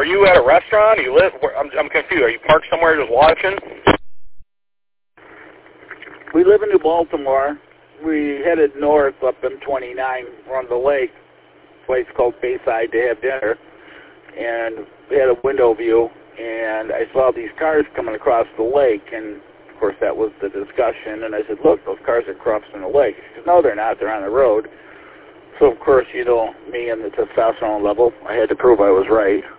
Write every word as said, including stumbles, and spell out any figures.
you at a restaurant? You live? Where, I'm, I'm confused. Are you parked somewhere just watching? We live in New Baltimore. We headed north up M twenty-nine on the lake, a place called Bayside, to have dinner. And we had a window view, and I saw these cars coming across the lake, and of course that was the discussion. And I said, look, those cars are crossing the lake. She said, no, they're not. They're on the road. So, of course, you know, me and the testosterone level, I had to prove I was right.